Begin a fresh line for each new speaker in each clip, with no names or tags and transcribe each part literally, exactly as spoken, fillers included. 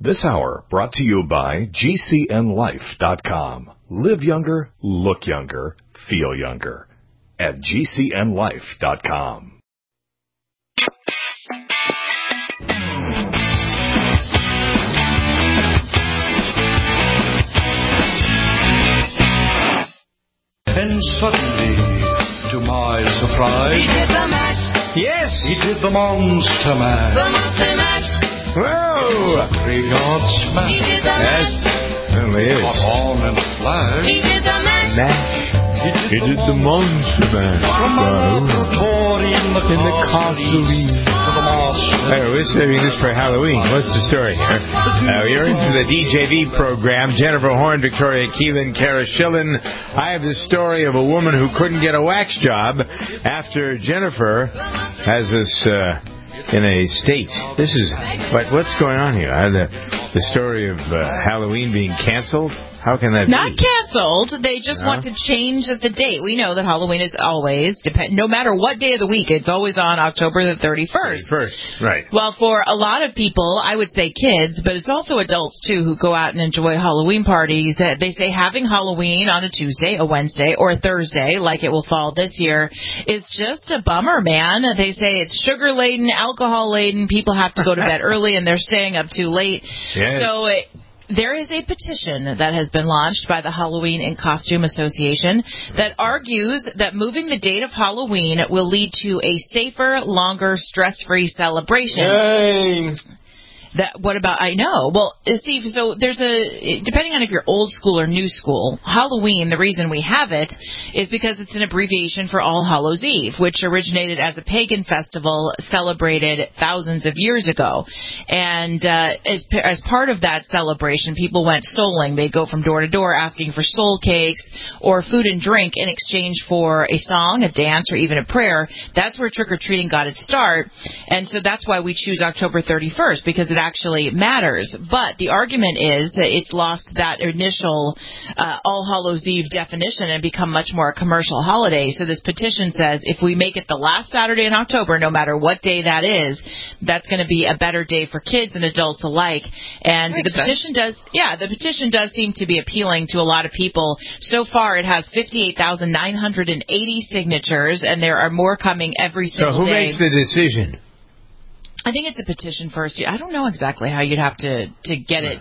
This hour brought to you by G C N life dot com. Live younger, look younger, feel younger. At G C N life dot com.
And suddenly, to my surprise,
he did the mash.
Yes, he did the monster mash.
The monster mash.
Whoa! Graveyard smash.
He did the
Yes, certainly is.
Come on and flash.
He did the mash.
Mash.
He did,
He did the monster mash.
From the laboratory in the
In the
castle
castle.
to the master.
Hey, we're saving this for Halloween. What's the story here? Uh, you're into the D J V program. Jennifer Horn, Victoria Keelan, Kara Schillen. I have the story of a woman who couldn't get a wax job after Jennifer has us uh, in a state. This is what what's going on here? Uh, the the story of uh, Halloween being canceled. How can that
Not
be?
canceled. They just
No?
want to change the date. We know that Halloween is always, depend, no matter what day of the week, it's always on October the thirty-first.
First, right.
Well, for a lot of people, I would say kids, but it's also adults, too, who go out and enjoy Halloween parties. Uh, They say having Halloween on a Tuesday, a Wednesday, or a Thursday, like it will fall this year, is just a bummer, man. They say it's sugar-laden, alcohol-laden. People have to go to bed early, and they're staying up too late.
Yes.
So it, there is a petition that has been launched by the Halloween and Costume Association that argues that moving the date of Halloween will lead to a safer, longer, stress-free celebration.
Yay.
That what about I know? Well, see, so there's a depending on if you're old school or new school. Halloween, the reason we have it is because it's an abbreviation for All Hallows Eve, which originated as a pagan festival celebrated thousands of years ago. And uh, as as part of that celebration, people went souling. They'd go from door to door asking for soul cakes or food and drink in exchange for a song, a dance, or even a prayer. That's where trick or treating got its start, and so that's why we choose October thirty-first, because it actually matters. But the argument is that it's lost that initial uh, All Hallows Eve definition and become much more a commercial holiday. So this petition says if we make it the last Saturday in October, no matter what day that is, that's going to be a better day for kids and adults alike. And
Makes
the petition
sense.
does, yeah, the petition does seem to be appealing to a lot of people. So far, it has fifty-eight thousand nine hundred eighty signatures, and there are more coming every
So
single
who
day.
makes the decision?
I think it's a petition first. I don't know exactly how you'd have to, to get it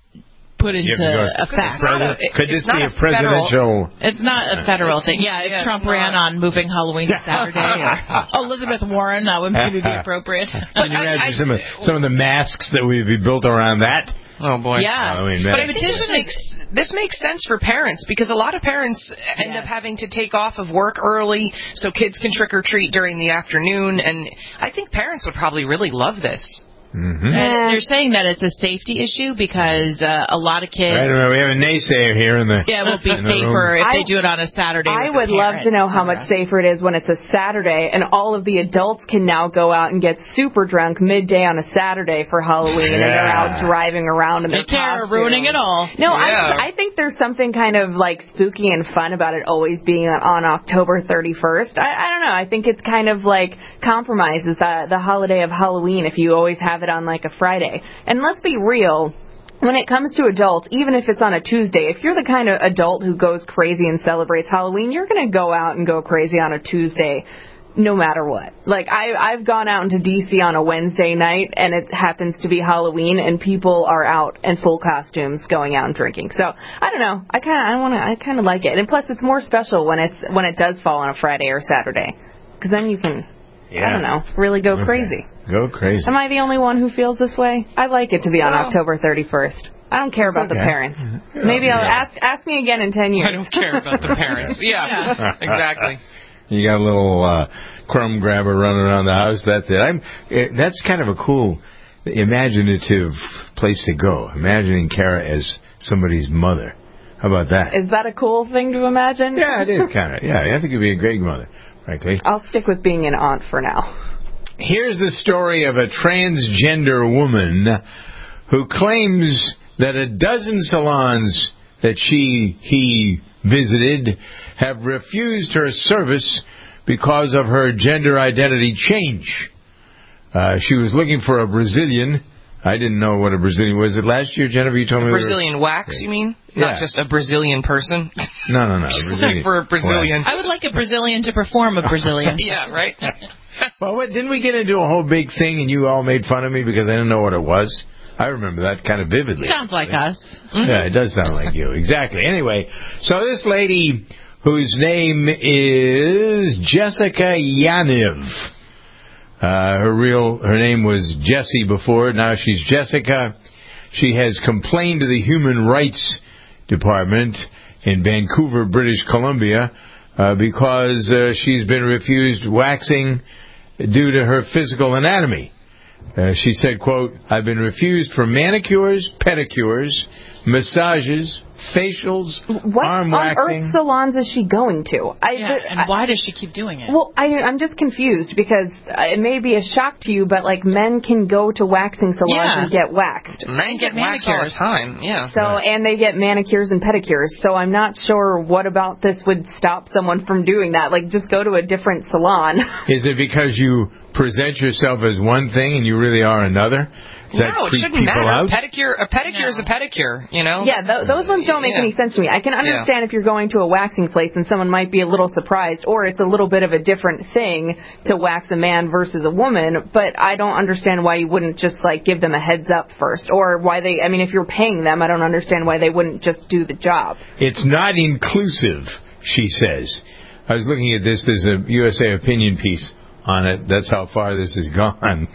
put into
You have to go-
effect.
President-
it-
Could
it's
this be
not
a
a federal-
presidential?
It's not a federal thing. Yeah, if
yeah,
Trump
it's
ran
not.
on moving Halloween to Saturday, or Elizabeth Warren, that would maybe be appropriate.
Can you imagine some of some of the masks that would be built around that?
Oh boy.
Yeah,
Halloween
But I
masks.
think this makes this makes sense for parents because a lot of parents end
Yes.
up having to take off of work early so kids can trick or treat during the afternoon, and I think parents would probably really love this.
Mm-hmm.
And they're saying that it's a safety issue because uh, a lot of kids.
Right, right, we have a naysayer here in the.
Yeah, it will be
in the room.
safer if
I-
they do it on a Saturday.
I
with the
would love to
parents.
know how much safer it is when it's a Saturday and all of the adults can now go out and get super drunk midday on a Saturday for Halloween and they're
Yeah.
out driving around in their
They care,
costumes.
ruining it all.
No,
Yeah.
I, I think there's something kind of like spooky and fun about it always being on, on October thirty-first. I, I don't know. I think it's kind of like compromises the, the holiday of Halloween if you always have it on like a Friday. And let's be real. When it comes to adults, even if it's on a Tuesday, if you're the kind of adult who goes crazy and celebrates Halloween, you're going to go out and go crazy on a Tuesday no matter what. Like, I, I've gone out into D C on a Wednesday night, and it happens to be Halloween, and people are out in full costumes going out and drinking. So, I don't know. I kind of I want to. I kind of like it. And plus, it's more special when it's when it does fall on a Friday or Saturday. Because then you can,
Yeah.
I don't know, really go
Okay.
crazy.
Go crazy.
Am I the only one who feels this way? I like it to be on
Well,
October thirty-first. I don't care about
okay.
the parents. Maybe I'll
Yeah.
ask ask me again in ten years.
I don't care about the parents. Yeah, exactly.
You got a little uh, crumb grabber running around the house. That's it. I'm. It, that's kind of a cool, imaginative place to go. Imagining Kara as somebody's mother. How about that?
Is that a cool thing to imagine?
Yeah, it is kind of. Yeah, I think it'd be a great mother, frankly.
I'll stick with being an aunt for now.
Here's the story of a transgender woman who claims that a dozen salons that she he visited have refused her service because of her gender identity change. Uh, she was looking for a Brazilian I didn't know what a Brazilian was. It last year, Jennifer? You told me
Brazilian wax, you mean?
Yeah.
Not just a Brazilian person?
No, no, no. Brazilian.
For a Brazilian.
I would like a Brazilian to perform a Brazilian.
Yeah, right?
Well, what, didn't we get into a whole big thing and you all made fun of me because I didn't know what it was? I remember that kind of vividly.
Sounds like us.
Mm-hmm. Yeah, it does sound like you. Exactly. Anyway, so this lady whose name is Jessica Yaniv. Uh, her real, her name was Jessie before. Now she's Jessica. She has complained to the Human Rights Department in Vancouver, British Columbia, uh, because uh, she's been refused waxing due to her physical anatomy. Uh, she said, quote, I've been refused for manicures, pedicures, massages, facials,
what
arm
on
waxing.
earth salons is she going to? I,
Yeah,
but,
and why does she keep doing it?
Well, I, I'm just confused because it may be a shock to you, but like men can go to waxing salons
Yeah.
and get waxed.
Men get waxed all the time, yeah.
So, and they get manicures and pedicures. So I'm not sure what about this would stop someone from doing that. Like, just go to a different salon.
Is it because you present yourself as one thing and you really are another? Does that
No, it
creep
shouldn't
people
matter.
out?
Pedicure, a pedicure is a pedicure, you know?
Yeah, th- those ones don't make
Yeah.
any sense to me. I can understand if you're going to a waxing place and someone might be a little surprised, or it's a little bit of a different thing to wax a man versus a woman, but I don't understand why you wouldn't just, like, give them a heads up first, or why they, I mean, if you're paying them, I don't understand why they wouldn't just do the job.
It's not inclusive, she says. I was looking at this. There's a U S A Opinion piece on it. That's how far this has gone.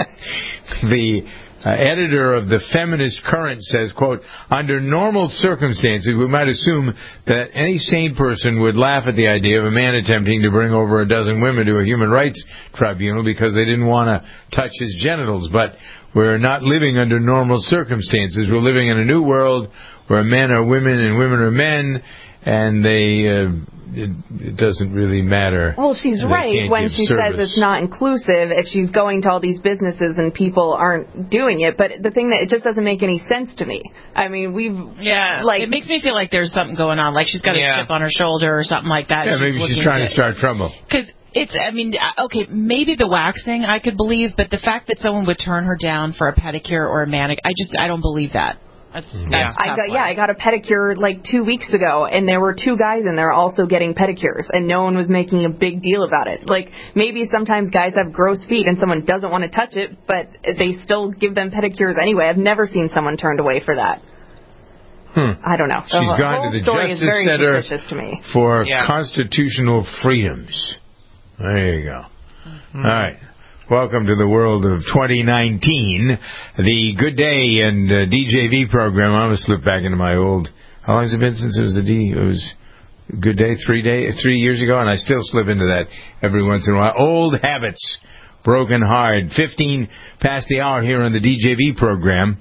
The uh, editor of the Feminist Current says, quote, under normal circumstances, we might assume that any sane person would laugh at the idea of a man attempting to bring over a dozen women to a human rights tribunal because they didn't want to touch his genitals. But we're not living under normal circumstances. We're living in a new world where men are women and women are men, and they uh, it, it doesn't really matter.
Well, she's
They
right
can't
when
give
she
service.
says it's not inclusive if she's going to all these businesses and people aren't doing it. But the thing that it just doesn't make any sense to me. I mean, we've
Yeah,
like
it makes me feel like there's something going on, like she's got
Yeah.
a chip on her shoulder or something like that.
Yeah, maybe she's
looking
trying to start trouble.
Because it's, I mean, uh, okay, maybe the waxing I could believe, but the fact that someone would turn her down for a pedicure or a manicure, I just, I don't believe that. That's, that's
I
tough
got
one.
yeah, I got a pedicure like two weeks ago, and there were two guys in there also getting pedicures, and no one was making a big deal about it. Like, maybe sometimes guys have gross feet and someone doesn't want to touch it, but they still give them pedicures anyway. I've never seen someone turned away for that.
Hmm.
I don't know.
She's
the
gone
whole
to the
story is
Justice
very
Center
suspicious to me.
for
Yeah.
Constitutional Freedoms. There you go. All right. Welcome to the world of twenty nineteen, the Good Day and uh, D J V program. I'm going to slip back into my old. How long has it been since it was a D? It was Good Day three day three years ago, and I still slip into that every once in a while. Old habits, broken hard. Fifteen past the hour here on the D J V program.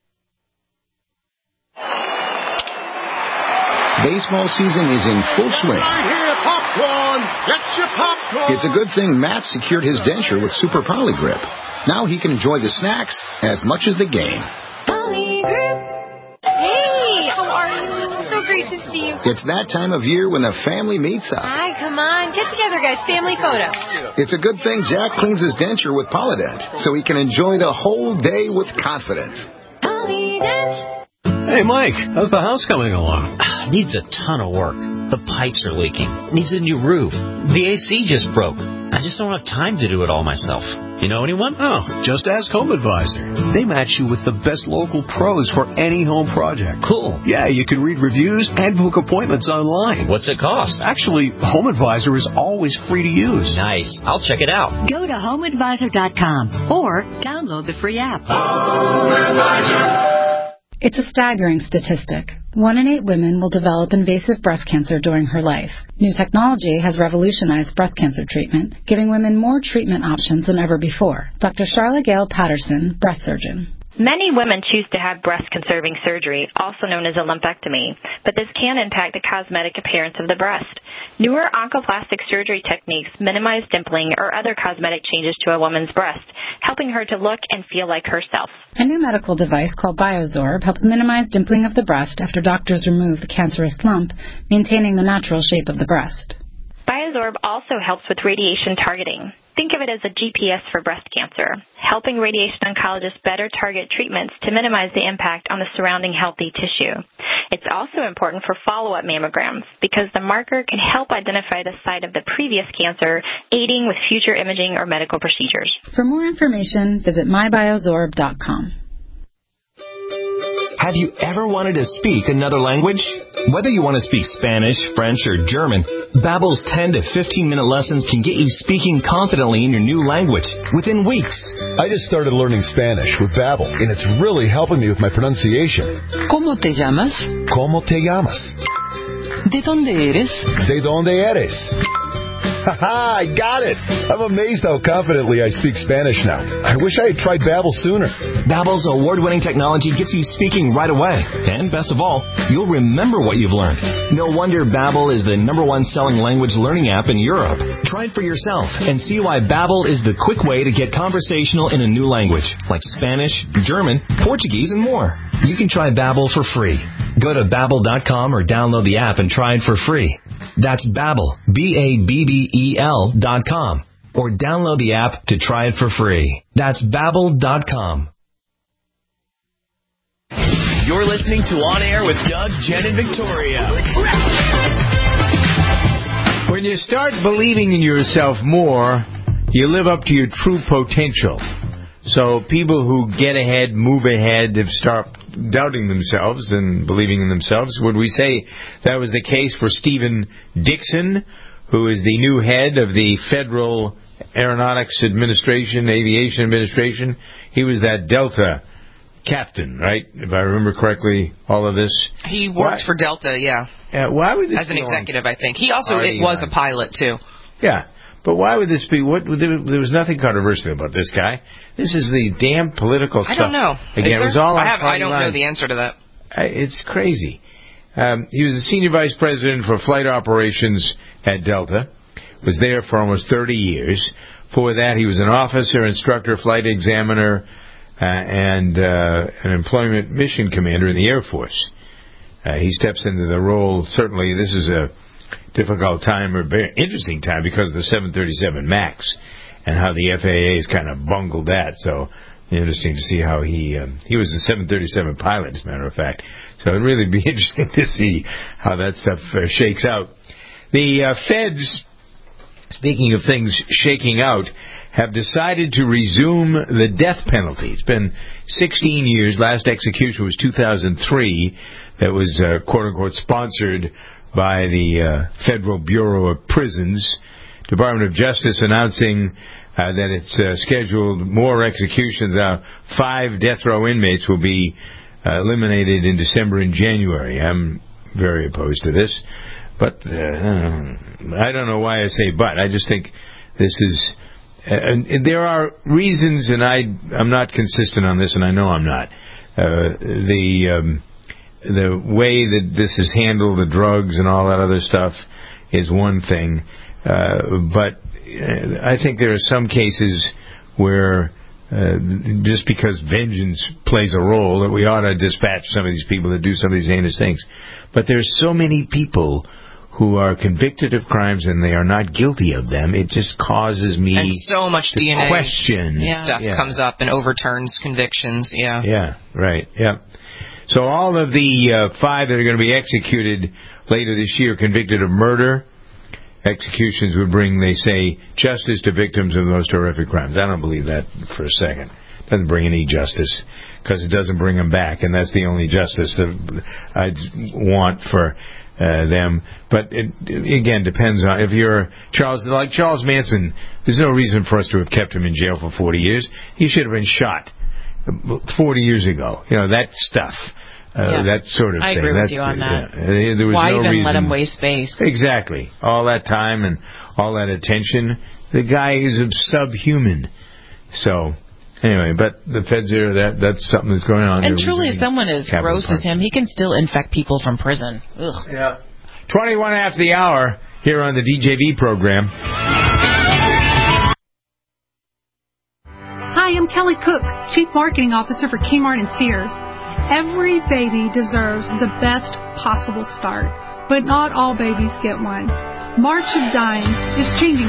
Baseball season is in full swing.
Popcorn! Get your popcorn!
It's a good thing Matt secured his denture with Super Poly Grip. Now he can enjoy the snacks as much as the game.
Poly Grip. Hey, how are you? So great to see you.
It's that time of year when the family meets up.
Hi, come on. Get together, guys. Family photo.
It's a good thing Jack cleans his denture with Polydent so he can enjoy the whole day with confidence.
Polydent.
Hey, Mike, how's the house coming along? Needs a ton of work. The pipes are leaking. Needs a new roof. The A C just broke. I just don't have time to do it all myself. You know anyone?
Oh, just ask Home Advisor. They match you with the best local pros for any home project.
Cool.
Yeah, you can read reviews and book appointments online.
What's it cost?
Actually, Home Advisor is always free to use.
Nice. I'll check it out.
Go to home advisor dot com or download the free app.
Home Advisor.
It's a staggering statistic. One in eight women will develop invasive breast cancer during her life. New technology has revolutionized breast cancer treatment, giving women more treatment options than ever before. Doctor Charlotte Gale Patterson, breast surgeon.
Many women choose to have breast-conserving surgery, also known as a lumpectomy, but this can impact the cosmetic appearance of the breast. Newer oncoplastic surgery techniques minimize dimpling or other cosmetic changes to a woman's breast, helping her to look and feel like herself.
A new medical device called Biosorb helps minimize dimpling of the breast after doctors remove the cancerous lump, maintaining the natural shape of the breast.
Biosorb also helps with radiation targeting. Think of it as a G P S for breast cancer, helping radiation oncologists better target treatments to minimize the impact on the surrounding healthy tissue. It's also important for follow-up mammograms because the marker can help identify the site of the previous cancer, aiding with future imaging or medical procedures.
For more information, visit my biozorb dot com.
Have you ever wanted to speak another language? Whether you want to speak Spanish, French, or German, Babbel's ten to fifteen minute lessons can get you speaking confidently in your new language within weeks.
I just started learning Spanish with Babbel, and it's really helping me with my pronunciation.
¿Cómo te llamas?
¿Cómo te llamas?
¿De dónde eres?
¿De dónde eres? Ha-ha, I got it! I'm amazed how confidently I speak Spanish now. I wish I had tried Babbel sooner.
Babbel's award-winning technology gets you speaking right away. And best of all, you'll remember what you've learned. No wonder Babbel is the number one selling language learning app in Europe. Try it for yourself and see why Babbel is the quick way to get conversational in a new language, like Spanish, German, Portuguese, and more. You can try Babbel for free. Go to babbel dot com or download the app and try it for free. That's Babbel, B A B B E L dot com. Or download the app to try it for free. That's babbel dot com.
You're listening to On Air with Doug, Jen, and Victoria.
When you start believing in yourself more, you live up to your true potential. So people who get ahead, move ahead, have stopped doubting themselves and believing in themselves. Would we say that was the case for Stephen Dixon, who is the new head of the Federal Aeronautics Administration, Aviation Administration? He was that Delta captain, right? If I remember correctly, all of this.
He worked
why,
for Delta, yeah.
Uh, why would this
As an
be
executive,
on?
I think. He also it was a pilot, too.
Yeah. But why would this be? What there, there was nothing controversial about this guy. This is the damn political
I
stuff.
don't know.
Again, it was all
I,
on
have, I don't
lines.
know the answer to that.
I, it's crazy. Um, he was the senior vice president for flight operations at Delta. Was there for almost thirty years. For that, he was an officer, instructor, flight examiner, uh, and uh, an employment mission commander in the Air Force. Uh, he steps into the role. Certainly, this is a difficult time, or very interesting time, because of the seven thirty-seven MAX and how the F A A has kind of bungled that. So interesting to see how he um, he was a seven thirty-seven pilot, as a matter of fact. So it'd really be interesting to see how that stuff uh, shakes out. The uh, feds, speaking of things shaking out, have decided to resume the death penalty. It's been sixteen years. Last execution was two thousand three. That was uh, quote unquote sponsored by the uh, Federal Bureau of Prisons. Department of Justice announcing uh, that it's uh, scheduled more executions. Uh, five death row inmates will be uh, eliminated in December and January. I'm very opposed to this. But uh, I don't know why I say but. I just think this is... Uh, and, and there are reasons, and I, I'm not consistent on this, and I know I'm not. Uh, the... Um, The way that this is handled, the drugs and all that other stuff, is one thing. Uh, but I think there are some cases where uh, just because vengeance plays a role, that we ought to dispatch some of these people that do some of these heinous things. But there's so many people who are convicted of crimes and they are not guilty of them. It just causes me
and so much
to
D N A
question
stuff
yeah.
comes up and overturns convictions. Yeah.
Yeah. Right. Yeah. So all of the uh, five that are going to be executed later this year convicted of murder. Executions would bring, they say, justice to victims of the most horrific crimes. I don't believe that for a second. It doesn't bring any justice because it doesn't bring them back, and that's the only justice that I want for uh, them. But it, again, depends on if you're Charles, like Charles Manson. There's no reason for us to have kept him in jail for forty years. He should have been shot forty years ago. You know, that stuff. Uh,
yeah.
That sort of
I
thing.
agree
That's,
with you on that.
Yeah, there was
Why
no
even
reason.
let him waste space?
Exactly. All that time and all that attention. The guy is subhuman. So, anyway, but the feds are, that, that's something that's going on.
And truly, as someone as gross as him, he can still infect people from prison. Ugh.
Yeah. twenty-one after the hour here on the D J V program.
Hi, I'm Kelly Cook, Chief Marketing Officer for Kmart and Sears. Every baby deserves the best possible start, but not all babies get one. March of Dimes is changing that.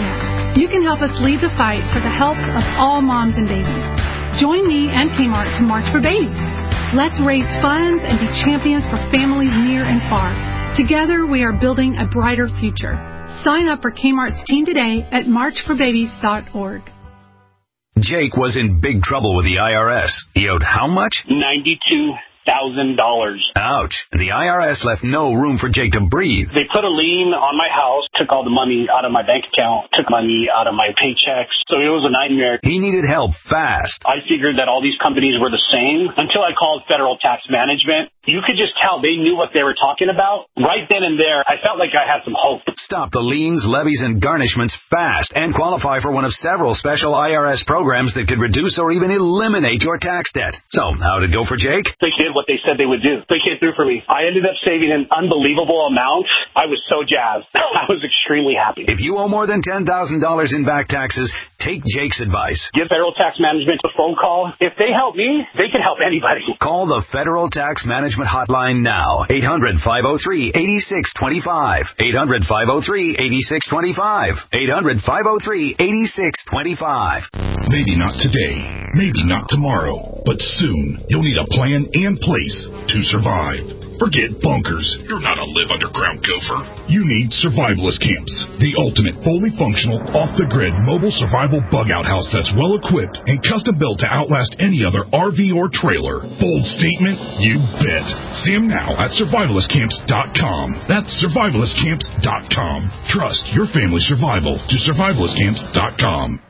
You can help us lead the fight for the health of all moms and babies. Join me and Kmart to March for Babies. Let's raise funds and be champions for families near and far. Together, we are building a brighter future. Sign up for Kmart's team today at march for babies dot org.
Jake was in big trouble with the I R S. He owed how much?
ninety-two thousand dollars.
Ouch. The I R S left no room for Jake to breathe.
They put a lien on my house, took all the money out of my bank account, took money out of my paychecks. So it was a nightmare.
He needed help fast.
I figured that all these companies were the same until I called Federal Tax Management. You could just tell they knew what they were talking about. Right then and there, I felt like I had some hope.
Stop the liens, levies, and garnishments fast and qualify for one of several special I R S programs that could reduce or even eliminate your tax debt. So, how'd it go for Jake?
They did what they said they would do. They came through for me. I ended up saving an unbelievable amount. I was so jazzed. I was extremely happy.
If you owe more than ten thousand dollars in back taxes, take Jake's advice.
Give Federal Tax Management a phone call. If they help me, they can help anybody.
Call the Federal Tax Management Hotline now. eight hundred, five oh three, eight six two five. eight hundred, five oh three, eight six two five. eight hundred, five oh three, eight six two five.
Maybe not today, maybe not tomorrow, but soon you'll need a plan and place to survive. Forget bunkers. You're not a live underground gopher. You need survivalist camps, the ultimate fully functional, off-the-grid mobile survival bug-out house that's well-equipped and custom-built to outlast any other R V or trailer. Bold statement? You bet. See them now at survivalist camps dot com. That's survivalist camps dot com. Trust your family's survival to survivalist camps dot com.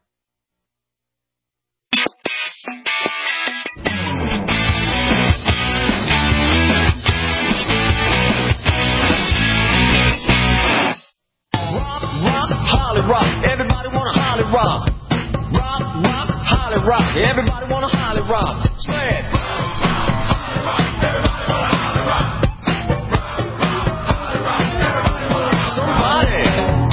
Rock, everybody wanna holly rock. Rock, rock, holly rock. Everybody wanna holly rock. Say it. Somebody.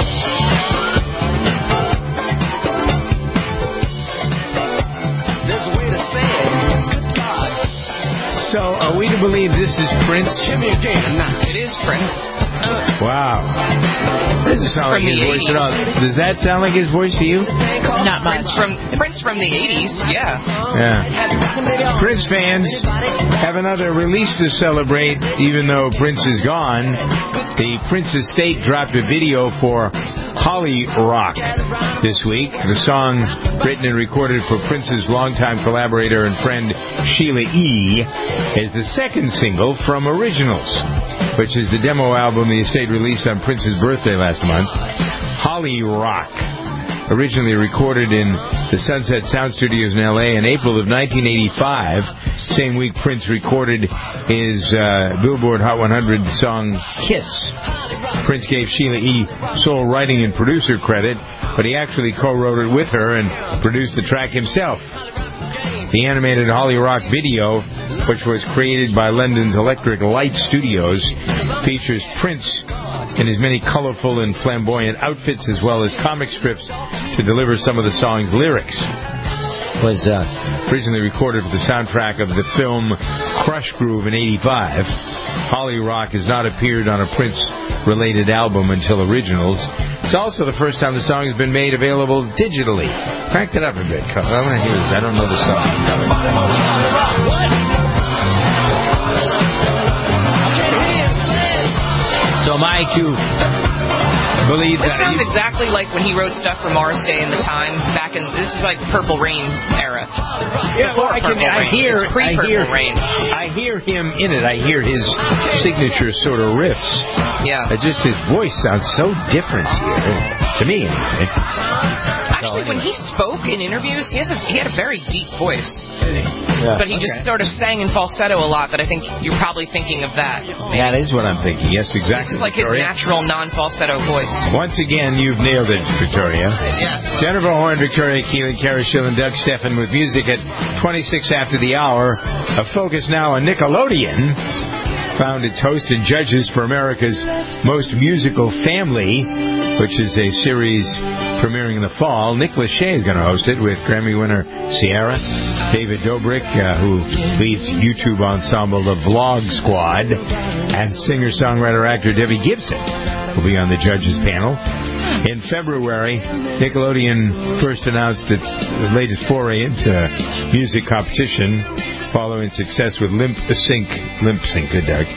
There's a way to say it. Good God.
So, are we to believe this is Prince?
Give me again.
Nah, it is Prince.
Wow. Doesn't sound like
From
his
the
voice
eighties.
at all. Does that sound like his voice to you?
Not much. Prince from Prince from the eighties. Yeah.
Yeah. Prince fans have another release to celebrate, even though Prince is gone. The Prince estate dropped a video for Holly Rock this week. The song, written and recorded for Prince's longtime collaborator and friend Sheila E., is the second single from Originals, which is the demo album the estate released on Prince's birthday last month. Holly Rock, originally recorded in the Sunset Sound Studios in L A in April of nineteen eighty-five. Same week Prince recorded his uh, Billboard Hot one hundred song Kiss. Prince gave Sheila E. sole writing and producer credit, but he actually co-wrote it with her and produced the track himself. The animated Holly Rock video, which was created by London's Electric Light Studios, features Prince in his many colorful and flamboyant outfits, as well as comic strips to deliver some of the song's lyrics. It was uh, originally recorded for the soundtrack of the film Crush Groove in eighty-five. Holly Rock has not appeared on a Prince-related album until Originals. It's also the first time the song has been made available digitally. Crank it up a bit, Carl. I want to hear this. I don't know the song. So am I to believe
This
that...
sounds
you-
exactly like when he wrote stuff for Morris Day in the Time back in. This is like Purple Rain era.
Yeah, well,
Before
I, can,
Purple
I
Rain.
hear,
It's
I
pre-Purple
hear,
Rain.
I hear him in it. I hear his signature sort of riffs.
Yeah.
Uh, just his voice sounds so different here, to me. Anyway.
Actually, when he spoke in interviews, he has a he had a very deep voice.
Yeah,
But he just
okay.
sort of sang in falsetto a lot. That I think you're probably thinking of that.
That is what I'm thinking. Yes, exactly.
This is like his
Victoria.
natural non-falsetto voice.
Once again, you've nailed it, Victoria.
Yes.
Jennifer Horn, Victoria Keelan, Kara Schillen, Doug Steffen with music at twenty-six after the hour. A focus now on Nickelodeon. Found its host and judges for America's Most Musical Family, which is a series premiering in the fall. Nick Lachey is going to host it with Grammy winner Ciara. David Dobrik, uh, who leads YouTube ensemble The Vlog Squad, and singer-songwriter actor Debbie Gibson will be on the judges panel. In February, Nickelodeon first announced its latest foray into music competition following success with Limp Sync. Limp Sync, good Doug.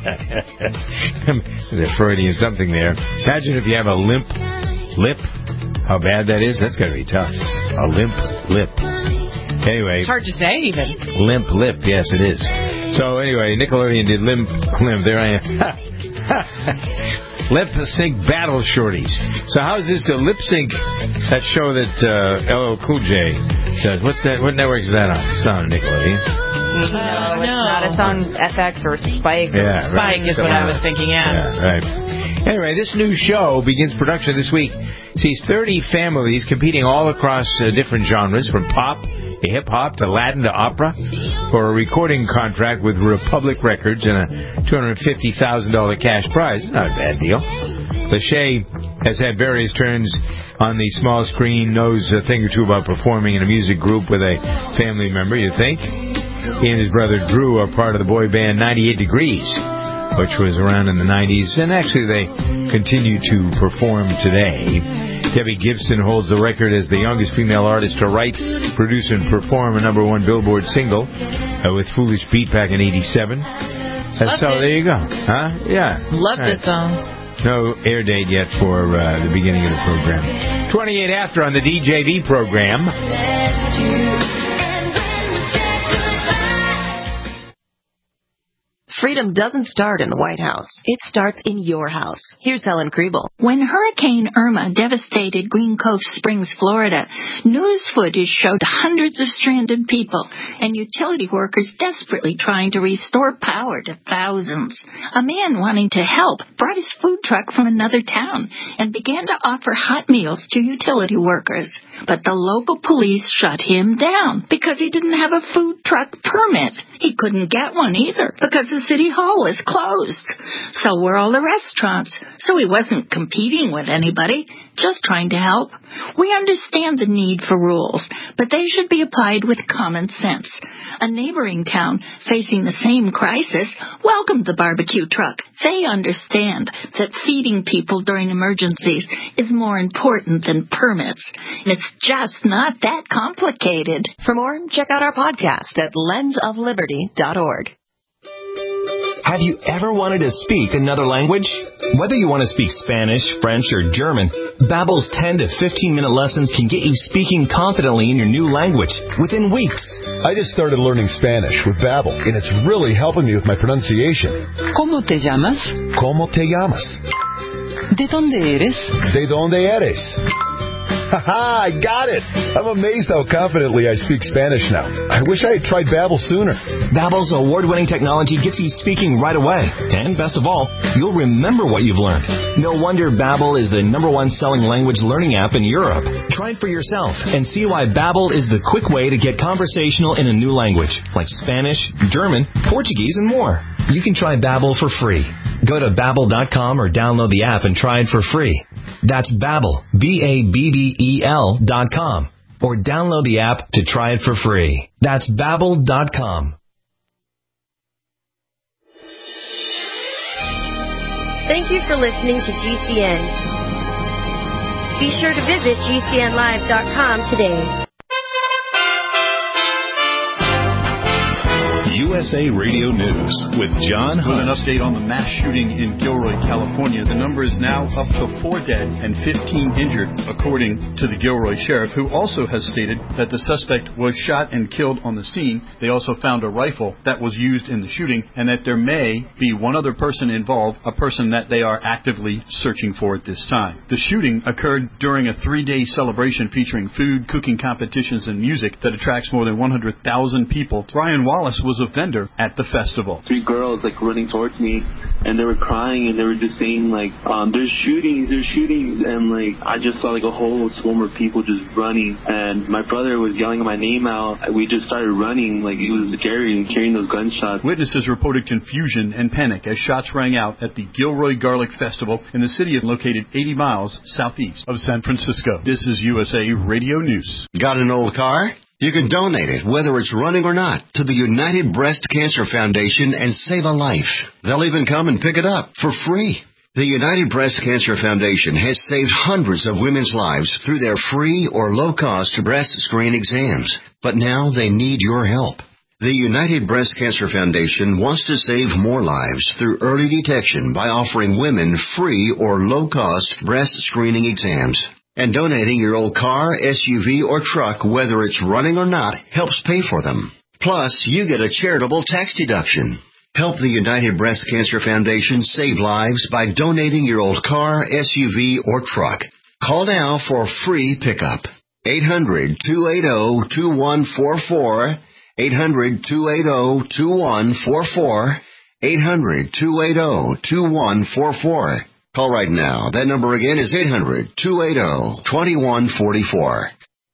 The Freudian something there. Imagine if you have a limp lip. How bad that is? That's got to be tough. A limp lip. Anyway.
It's hard to say, even.
Limp lip, yes, it is. So anyway, Nickelodeon did Limp Limp. There I am. Lip Sync Battle Shorties. So how's this uh, Lip Sync? That show that uh, L L Cool J does. What's that? What network is that on? It's not on Nickelodeon.
No, it's not. It's on F X or Spike.
Yeah,
Spike
right.
is what I was thinking. Yeah.
Yeah, right. Anyway, this new show begins production this week. Sees thirty families competing all across uh, different genres, from pop to hip-hop to Latin to opera, for a recording contract with Republic Records and a two hundred fifty thousand dollars cash prize. Not a bad deal. Lachey has had various turns on the small screen, knows a thing or two about performing in a music group with a family member, you think? He and his brother Drew are part of the boy band ninety-eight degrees, which was around in the nineties, and actually they continue to perform today. Debbie Gibson holds the record as the youngest female artist to write, produce, and perform a number one Billboard single uh, with Foolish Pete back in eighty-seven. Uh, so
it.
there you go. Huh? Yeah.
Love
All
this
right.
song.
No air date yet for uh, the beginning of the program. twenty-eight after on the D J V program.
Freedom doesn't start in the White House. It starts in your house. Here's Helen Kriebel.
When Hurricane Irma devastated Green Cove Springs, Florida, news footage showed hundreds of stranded people and utility workers desperately trying to restore power to thousands. A man wanting to help brought his food truck from another town and began to offer hot meals to utility workers. But the local police shut him down because he didn't have a food truck permit. He couldn't get one either because the City Hall is closed. So were all the restaurants. So he wasn't competing with anybody, just trying to help. We understand the need for rules, but they should be applied with common sense. A neighboring town facing the same crisis welcomed the barbecue truck. They understand that feeding people during emergencies is more important than permits. And it's just not that complicated.
For more, check out our podcast at lens of liberty dot org.
Have you ever wanted to speak another language? Whether you want to speak Spanish, French, or German, Babbel's ten to fifteen minute lessons can get you speaking confidently in your new language within weeks.
I just started learning Spanish with Babbel, and it's really helping me with my pronunciation.
¿Cómo te llamas?
¿Cómo te llamas?
¿De dónde eres?
¿De dónde eres? Haha, I got it! I'm amazed how confidently I speak Spanish now. I wish I had tried Babbel sooner.
Babbel's award-winning technology gets you speaking right away. And best of all, you'll remember what you've learned. No wonder Babbel is the number one selling language learning app in Europe. Try it for yourself and see why Babbel is the quick way to get conversational in a new language, like Spanish, German, Portuguese, and more. You can try Babbel for free. Go to babbel dot com or download the app and try it for free. That's Babbel, B A B B E L dot com. Or download the app to try it for free. That's babbel dot com.
Thank you for listening to G C N. Be sure to visit G C N live dot com today.
U S A Radio News with John Hunt.
With an update on the mass shooting in Gilroy, California. The number is now up to four dead and fifteen injured, according to the Gilroy sheriff, who also has stated that the suspect was shot and killed on the scene. They also found a rifle that was used in the shooting, and that there may be one other person involved, a person that they are actively searching for at this time. The shooting occurred during a three-day celebration featuring food, cooking competitions, and music that attracts more than one hundred thousand people. Brian Wallace was a vendor at the festival.
Three girls like running towards me, and they were crying, and they were just saying like, um, "There's shootings, there's shootings," and like I just saw like a whole swarm of people just running, and my brother was yelling my name out. We just started running, like it was scary, and hearing those gunshots.
Witnesses reported confusion and panic as shots rang out at the Gilroy Garlic Festival in the city located eighty miles southeast of San Francisco. This is U S A Radio News.
Got an old car? You can donate it, whether it's running or not, to the United Breast Cancer Foundation and save a life. They'll even come and pick it up for free. The United Breast Cancer Foundation has saved hundreds of women's lives through their free or low-cost breast screen exams. But now they need your help. The United Breast Cancer Foundation wants to save more lives through early detection by offering women free or low-cost breast screening exams. And donating your old car, S U V, or truck, whether it's running or not, helps pay for them. Plus, you get a charitable tax deduction. Help the United Breast Cancer Foundation save lives by donating your old car, S U V, or truck. Call now for free pickup. eight hundred, two eight zero, two one four four. eight hundred, two eight zero, two one four four. eight hundred, two eight zero, two one four four. Call right now. That number again is eight hundred, two eight zero, two one four four.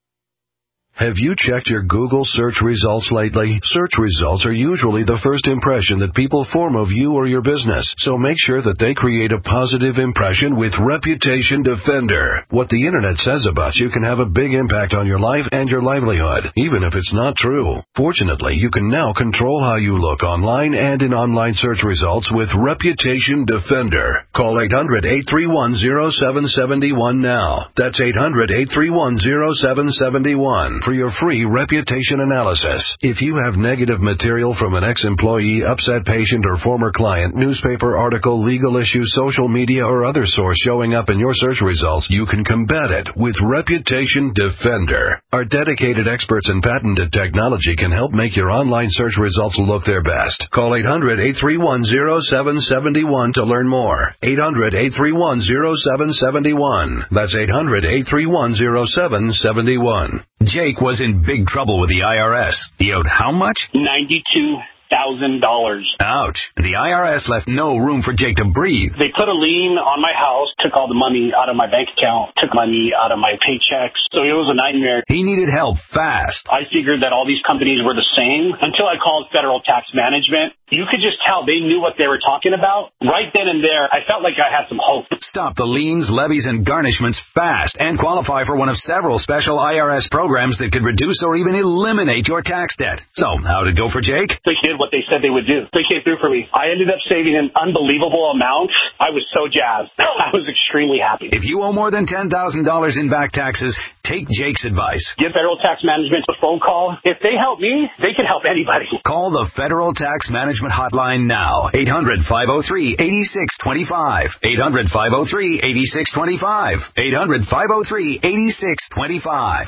Have you checked your Google search results lately? Search results are usually the first impression that people form of you or your business, so make sure that they create a positive impression with Reputation Defender. What the internet says about you can have a big impact on your life and your livelihood, even if it's not true. Fortunately, you can now control how you look online and in online search results with Reputation Defender. Call eight hundred, eight three one, zero seven seven one now. That's eight hundred, eight three one, zero seven seven one. For your free reputation analysis. If you have negative material from an ex-employee, upset patient, or former client, newspaper article, legal issue, social media, or other source showing up in your search results, you can combat it with Reputation Defender. Our dedicated experts in patented technology can help make your online search results look their best. Call eight hundred, eight three one, zero seven seven one to learn more. eight hundred, eight three one, zero seven seven one. That's eight hundred, eight three one, zero seven seven one.
Jake was in big trouble with the I R S. He owed how much?
ninety-two thousand dollars.
Ouch. The I R S left no room for Jake to breathe.
They put a lien on my house, took all the money out of my bank account, took money out of my paychecks. So it was a nightmare.
He needed help fast.
I figured that all these companies were the same until I called Federal Tax Management. You could just tell they knew what they were talking about. Right then and there, I felt like I had some hope.
Stop the liens, levies, and garnishments fast and qualify for one of several special I R S programs that could reduce or even eliminate your tax debt. So, how'd it go for Jake?
They did what they said they would do. They came through for me. I ended up saving an unbelievable amount. I was so jazzed. I was extremely happy.
If you owe more than ten thousand dollars in back taxes, take Jake's advice.
Give Federal Tax Management a phone call. If they help me, they can help anybody.
Call the Federal Tax Management Hotline now. eight hundred, five oh three, eight six two five. eight hundred, five oh three, eight six two five. eight hundred, five oh three, eight six two five.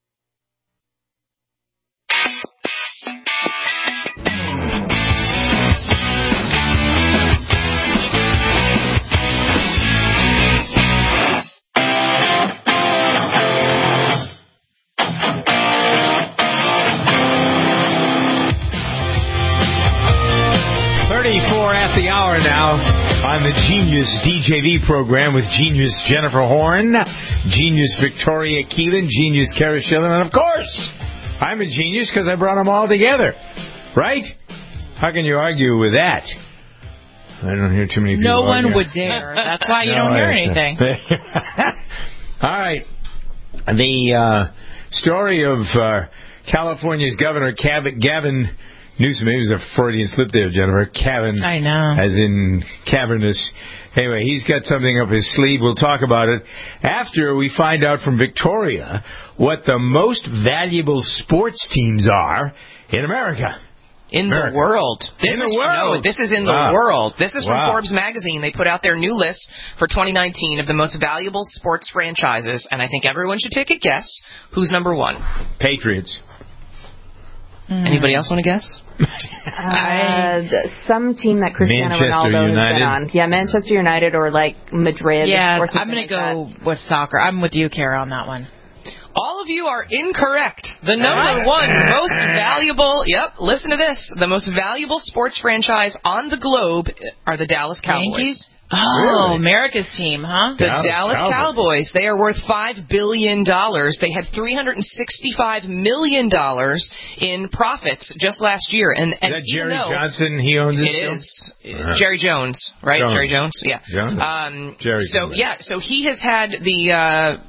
thirty-four at the hour now on the Genius D J V program with Genius Jennifer Horn, Genius Victoria Keelan, Genius Kara Schillen, and of course, I'm a genius because I brought them all together. Right? How can you argue with that? I don't hear too many people
No one
argue.
would dare. That's why you
No,
don't hear
I-
anything.
All right. The uh, story of uh, California's Governor Gavin, Gavin Newsom. Maybe it was a Freudian slip there, Jennifer. Kevin.
I know.
As in cavernous. Anyway, he's got something up his sleeve. We'll talk about it after we find out from Victoria what the most valuable sports teams are in America.
In
America.
the world. This
In
is,
the world.
No, this is in the
Wow.
world. This is from
Wow.
Forbes magazine. They put out their new list for twenty nineteen of the most valuable sports franchises, and I think everyone should take a guess who's number one.
Patriots.
Mm. Anybody else want to guess?
Uh, th- some team that Cristiano
Manchester
Ronaldo
United.
has been on. Yeah, Manchester United or like Madrid.
Yeah,
or something
I'm going to
like
go with soccer. I'm with you, Kara, on that one.
All of you are incorrect. The number
Nice.
one most valuable, yep, listen to this, the most valuable sports franchise on the globe are the Dallas Cowboys.
Yankees? Oh,
Really?
America's team, huh?
The
Dallas
Dallas Cowboys.
Cowboys.
They are worth five billion dollars. They had three hundred sixty-five million dollars in profits just last year. And,
Is
and
that
even
Jerry
though
Johnson? He owns it
It
still?
is.
Uh-huh.
Jerry Jones, right?
Jones.
Jerry Jones, yeah.
Jones.
Um,
Jerry
so,
Jones.
yeah, so he has had the... Uh,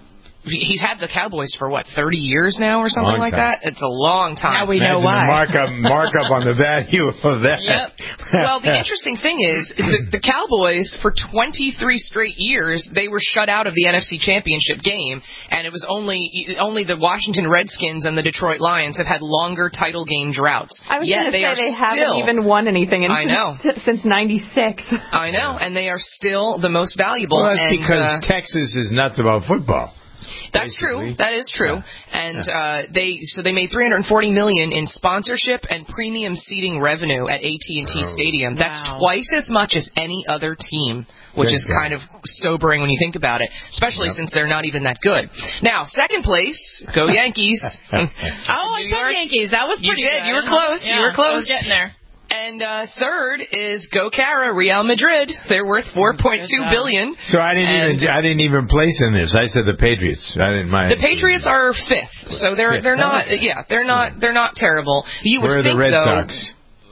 he's had the Cowboys for, what, thirty years now or something
Long
like
time.
that? It's a long time.
Now we
Imagine
know why.
the markup, markup on the value of that.
Yep. Well, the interesting thing is, the, the Cowboys, for twenty-three straight years, they were shut out of the N F C Championship game, and it was only only the Washington Redskins and the Detroit Lions have had longer title game droughts.
I was
Yet
going to
they
say
are
they
still,
haven't even won anything in,
I know.
since, since ninety-six.
I know, and they are still the most valuable.
Well, that's
and,
because
uh,
Texas is nuts about football.
That's
basically.
true. That is true. And uh, they so they made three hundred forty million dollars in sponsorship and premium seating revenue at A T and T
Oh.
Stadium. That's
Wow.
twice as much as any other team, which
Good
is
God.
kind of sobering when you think about it, especially
Yep.
since they're not even that good. Now, second place, go Yankees.
Oh, I
New
said
York.
Yankees. That was
You
pretty
did.
good.
You were close.
Yeah,
You were close.
I was getting there.
And uh, third is Go Cara, Real Madrid. They're worth four point two billion dollars.
So I didn't
And
even I didn't even place in this. I said the Patriots. I didn't mind.
The Patriots are fifth, so they're they're not yeah they're not they're not terrible. You would
Where are
think
the Red
though.
Sox?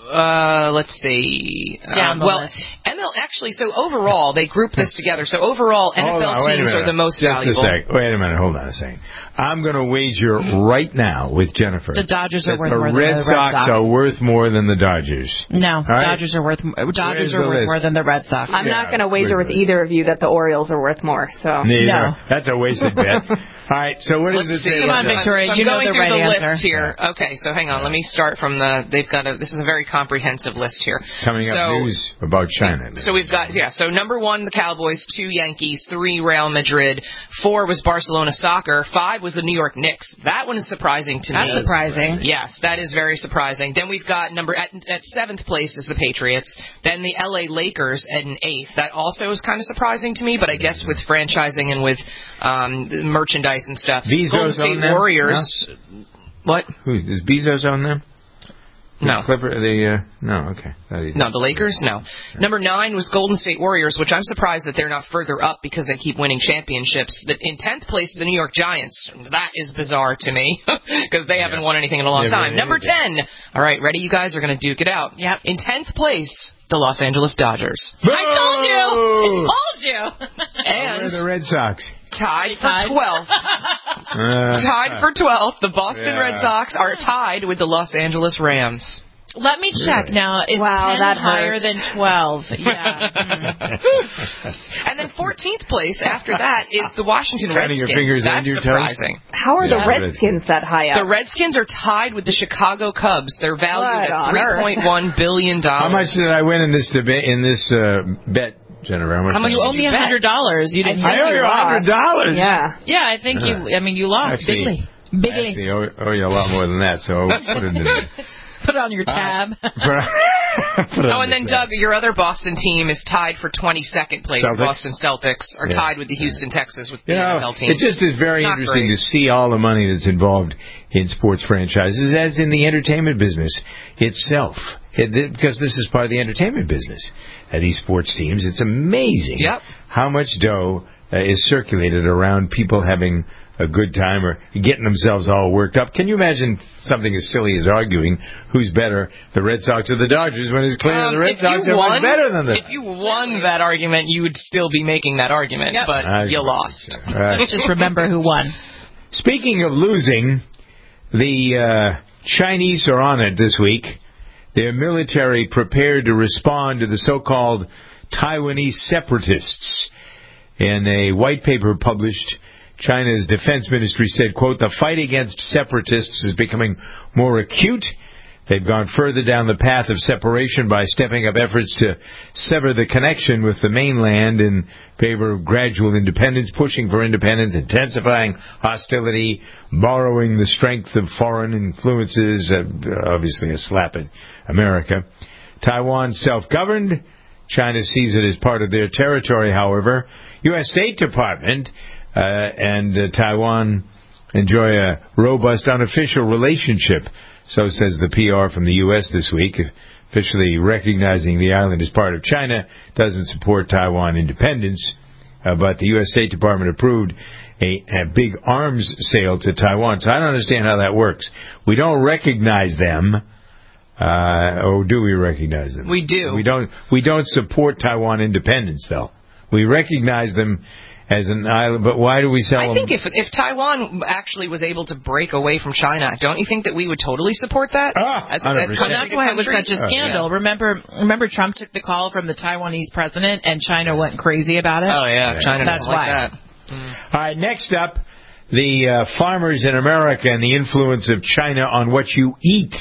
Uh, let's see.
Down
uh,
the
well,
list.
M L actually. So overall, they group this together. So overall, N F L
Hold on, wait a
teams
minute.
are the most
Just
valuable.
a sec. Wait a minute. Hold on a second. I'm going to wager right now with Jennifer.
The Dodgers are
that
worth
the
more than
Red
the Red
Sox
Sox.
are worth more than the Dodgers.
No,
right.
Dodgers are worth Dodgers
Where's
are
the
worth
list?
more than the Red Sox.
I'm
Yeah,
not going to wager
wait,
with
wait.
either of you that the Orioles are worth more. So
Neither.
No.
That's a wasted bet. All right. So what does
Let's
it say?
see.
Come on,
about that?
Victoria,
So I'm
you know
going
the
through
right
the
answer.
list here. Okay, so hang on. Let me start from the. They've got a. This is a very comprehensive list here.
Coming up,
so,
news about China.
So we've got, yeah, so number one, the Cowboys, two, Yankees, three, Real Madrid, four was Barcelona Soccer, five was the New York Knicks. That one is surprising to
That's
me.
surprising.
Yes, that is very surprising. Then we've got number, at, at seventh place is the Patriots, then the L A Lakers at an eighth. That also is kind of surprising to me, but I guess with franchising and with um, merchandise and stuff.
Bezos
Golden State
own them?
Warriors. What?
Who does Bezos own them?
No.
The Clipper. The uh, no. Okay. That is-
No, the Lakers? No. Number nine was Golden State Warriors, which I'm surprised that they're not further up because they keep winning championships. The- In tenth place, the New York Giants. That is bizarre to me because they haven't won anything in a long
Never
time. Number ten. All right, ready? You guys are going to duke it out.
Yep.
In tenth place, the Los Angeles Dodgers.
I told you. I told you.
Where are the
And
Red Sox?
tied
Tied.
for twelfth.
Uh,
Tied for twelfth. The Boston
Yeah.
Red Sox are tied with the Los Angeles Rams.
Let me check
Really?
now. Is
Wow,
ten
that
higher
hurts.
than twelve? Yeah. Mm.
And then fourteenth place after that is the Washington
Counting your
Redskins.
fingers
That's
and your toes?
surprising.
how are
Yeah.
the Redskins that high up?
The Redskins are tied with the Chicago Cubs. They're valued
What
at
on
three
earth?
point one billion dollars.
How much did I win in this debate? In this uh, bet, Jennifer? How much?
How much
did
You
I
owe
did
me
you
a
bet?
hundred dollars. You didn't.
I owe you a hundred dollars.
Yeah.
Yeah, I think you. I mean, you lost
Actually-
bigly. Bigly.
Actually, I owe, owe you a lot more than that. So I'll put it in.
Put it on your tab.
Put it
Oh,
on
and then
the
Doug, your other Boston team is tied for twenty-second place.
Celtics?
The Boston Celtics are
Yeah.
tied with the Houston Texans with the
You know,
N F L team.
it just is very
Not
interesting
great.
to see all the money that's involved in sports franchises, as in the entertainment business itself. It, because this is part of the entertainment business. Uh, these sports teams, it's amazing
Yep.
how much dough uh, is circulated around people having a good time or getting themselves all worked up. Can you imagine something as silly as arguing who's better, the Red Sox or the Dodgers, when it's clear
Um,
the Red
if
Sox
you
are
won,
much better than the
If you won that argument, you would still be making that argument,
Yep.
but
I-
you lost.
Right.
Just remember who won.
Speaking of losing, the uh, Chinese are on it this week. Their military prepared to respond to the so-called Taiwanese separatists. In a white paper published, China's defense ministry said, quote, the fight against separatists is becoming more acute. They've gone further down the path of separation by stepping up efforts to sever the connection with the mainland in favor of gradual independence, pushing for independence, intensifying hostility, borrowing the strength of foreign influences, uh, obviously a slap at America. Taiwan self-governed. China sees it as part of their territory, however. U S State Department uh, and uh, Taiwan enjoy a robust unofficial relationship. So says the P R from the U S this week, officially recognizing the island as part of China, doesn't support Taiwan independence. Uh, but the U S State Department approved a, a big arms sale to Taiwan. So I don't understand how that works. We don't recognize them. Uh, or do we recognize them?
We do.
We don't. We don't support Taiwan independence, though. We recognize them as an island. But why do we sell
I
them?
think if if Taiwan actually was able to break away from China, don't you think that we would totally support that?
Ah,
as,
And
as
that's why it was such a
country?
scandal.
Oh, yeah.
Remember, remember Trump took the call from the Taiwanese president, and China went crazy about it.
Oh yeah, China
That's
doesn't like
why.
that.
Mm. All right, next up, the uh, farmers in America and the influence of China on what you eat.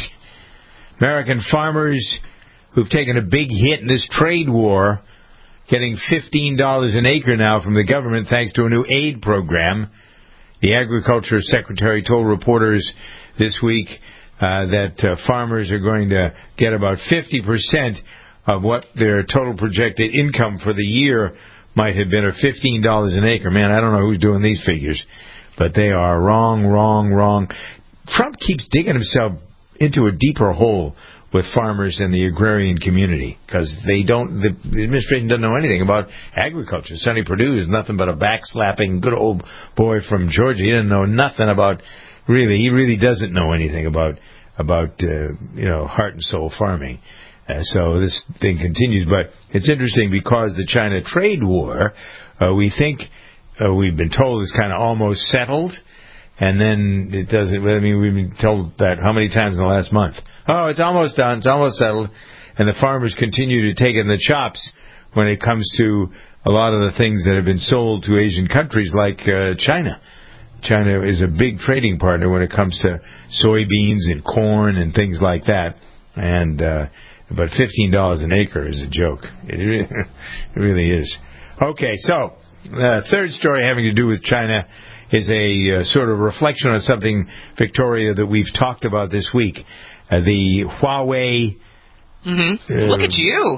American farmers who've taken a big hit in this trade war, getting fifteen dollars an acre now from the government thanks to a new aid program. The Agriculture Secretary told reporters this week uh, that uh, farmers are going to get about fifty percent of what their total projected income for the year might have been, or fifteen dollars an acre. Man, I don't know who's doing these figures, but they are wrong, wrong, wrong. Trump keeps digging himself into a deeper hole with farmers and the agrarian community, because they don't, the, the administration doesn't know anything about agriculture. Sonny Perdue is nothing but a backslapping good old boy from Georgia. He doesn't know nothing about, really, he really doesn't know anything about, about, uh, you know, heart and soul farming. Uh, so this thing continues, but it's interesting because the China trade war, uh, we think, uh, we've been told is kind of almost settled. And then it doesn't, I mean, we've been told that how many times in the last month? Oh, it's almost done, it's almost settled. And the farmers continue to take in the chops when it comes to a lot of the things that have been sold to Asian countries like uh, China. China is a big trading partner when it comes to soybeans and corn and things like that. And, uh, but fifteen dollars an acre is a joke. It really, it really is. Okay, so, uh, third story having to do with China is a uh, sort of reflection on something, Victoria, that we've talked about this week. Uh, the Huawei...
Mm-hmm.
Uh,
Look at you.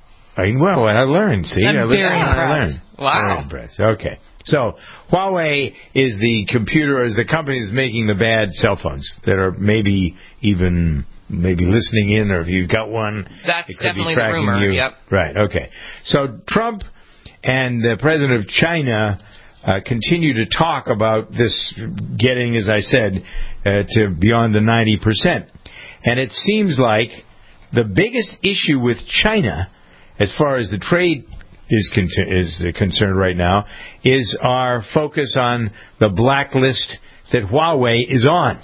I, well, I learned, see?
I'm
I
very
learned,
impressed.
I learned.
Wow.
Very impressed. Okay. So, Huawei is the computer, is the company that's making the bad cell phones that are maybe even... maybe listening in, or if you've got one,
That's
it could
definitely
be
the
tracking
rumor.
you.
Yep.
Right. Okay. So Trump and the president of China uh, continue to talk about this getting, as I said, uh, to beyond the ninety percent. And it seems like the biggest issue with China, as far as the trade is con- is concerned right now, is our focus on the blacklist that Huawei is on.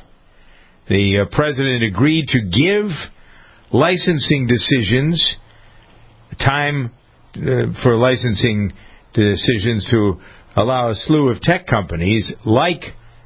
The uh, president agreed to give licensing decisions, time uh, for licensing decisions to allow a slew of tech companies like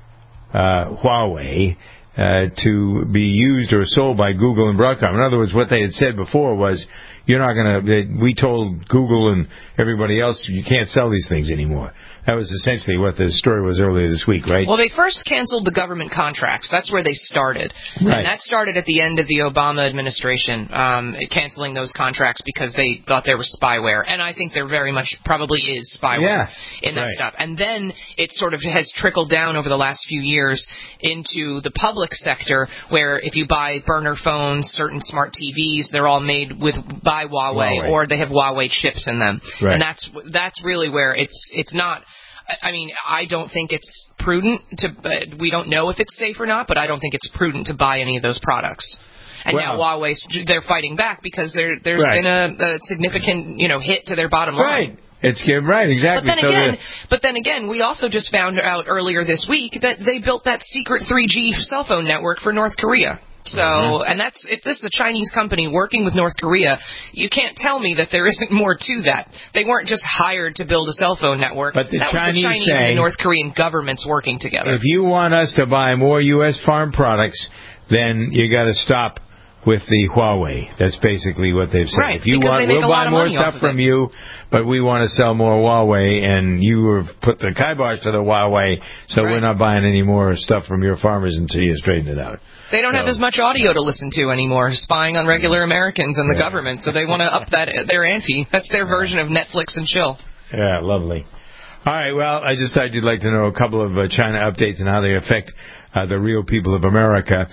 uh, Huawei uh, to be used or sold by Google and Broadcom. In other words, what they had said before was, you're not going to, we told Google and everybody else, you can't sell these things anymore. That was essentially what the story was earlier this week, right?
Well, they first canceled the government contracts. That's where they started.
Right.
And that started at the end of the Obama administration, um, canceling those contracts because they thought there was spyware. And I think there very much probably is spyware
Yeah.
in that
Right.
stuff. And then it sort of has trickled down over the last few years into the public sector, where if you buy burner phones, certain smart T Vs, they're all made with by Huawei,
Huawei.
or they have Huawei chips in them.
Right.
And that's that's really where it's it's not... I mean, I don't think it's prudent to, uh, we don't know if it's safe or not, but I don't think it's prudent to buy any of those products. And
Well-
now Huawei's, they're fighting back because there, there's
Right.
been a, a significant, you know, hit to their bottom line.
Right. It's right, exactly.
But then
So
again,
the-
but then again, we also just found out earlier this week that they built that secret three G cell phone network for North Korea. So,
Mm-hmm.
and that's, if this is a Chinese company working with North Korea, you can't tell me that there isn't more to that. They weren't just hired to build a cell phone network.
But the
that
Chinese
was the Chinese
say-
and the North Korean governments working together.
If you want us to buy more U S farm products, then you got to stop with the Huawei. That's basically what they've said.
Right,
if you
because
want,
they make
we'll
a lot
buy
of
more
money off
stuff
of
from
it.
you, but we want to sell more Huawei, and you have put the kibosh to the Huawei, so
Right.
we're not buying any more stuff from your farmers until you straighten it out.
They don't
So-
have as much audio to listen to anymore, spying on regular Americans and the
Yeah.
government, so they want to up that their ante. That's their version of Netflix and chill.
Yeah, lovely. All right, well, I just thought you'd like to know a couple of uh, China updates and how they affect uh, the real people of America.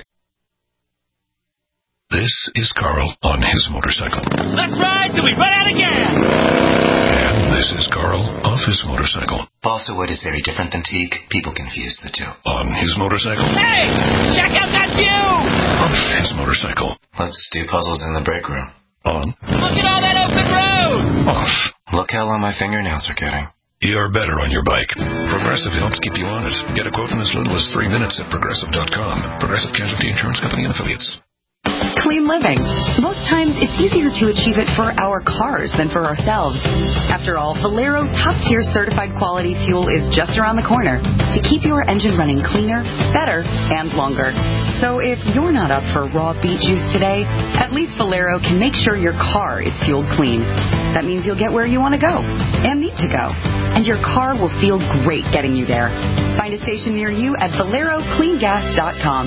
This is Carl on his motorcycle.
Let's ride till we run out of gas.
And this is Carl off his motorcycle.
Balsa wood is very different than teak. People confuse the two.
On his motorcycle.
Hey, check out that view.
Off his motorcycle.
Let's do puzzles in the break room.
On.
Look at all that open road.
Off.
Look how long my fingernails are getting.
you're better on your bike. Progressive helps keep you honest. Get a quote in as little as three minutes at Progressive dot com. Progressive Casualty Insurance Company and Affiliates.
Clean living. Most times, it's easier to achieve it for our cars than for ourselves. After all, Valero top-tier certified quality fuel is just around the corner to keep your engine running cleaner, better, and longer. So if you're not up for raw beet juice today, at least Valero can make sure your car is fueled clean. That means you'll get where you want to go and need to go. And your car will feel great getting you there. Find a station near you at Valero Clean Gas dot com.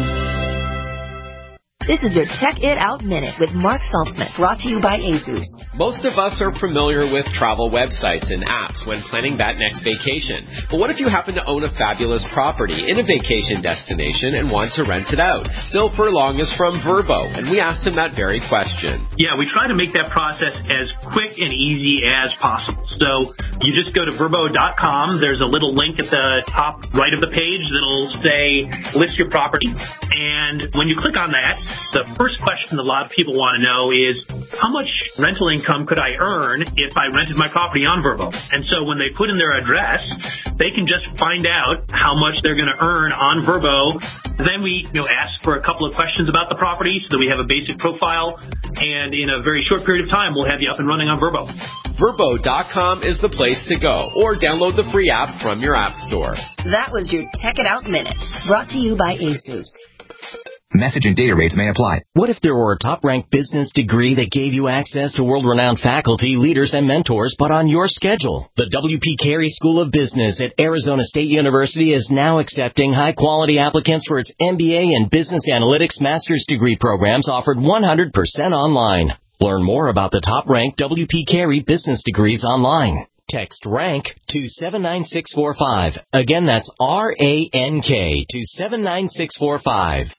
This is your Check It Out Minute with Mark Saltzman, brought to you by ASUS.
Most of us are familiar with travel websites and apps when planning that next vacation. But what if you happen to own a fabulous property in a vacation destination and want to rent it out? Bill Furlong is from Vrbo, and we asked him that very question.
Yeah, we try to make that process as quick and easy as possible. So you just go to Vrbo dot com. There's a little link at the top right of the page that'll say list your property. And when you click on that, the first question a lot of people want to know is, how much rental income could I earn if I rented my property on Vrbo? And so when they put in their address, they can just find out how much they're going to earn on Vrbo. Then we you know, ask for a couple of questions about the property so that we have a basic profile. And in a very short period of time, we'll have you up and running on Vrbo.
Vrbo dot com is the place to go, or download the free app from your app store.
That was your Check It Out Minute, brought to you by ASUS.
Message and data rates may apply.
What if there were a top-ranked business degree that gave you access to world-renowned faculty, leaders, and mentors, but on your schedule? The W P Carey School of Business at Arizona State University is now accepting high-quality applicants for its M B A and Business Analytics master's degree programs offered one hundred percent online. Learn more about the top-ranked W P Carey business degrees online. Text RANK to seven nine six four five. Again, that's R A N K to seven nine six four five.